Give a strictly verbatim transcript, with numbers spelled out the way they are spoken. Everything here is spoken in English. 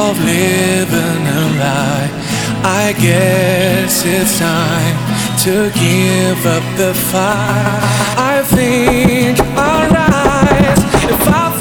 of living a lie. I guess it's time to give up the fight. I think I'll rise if I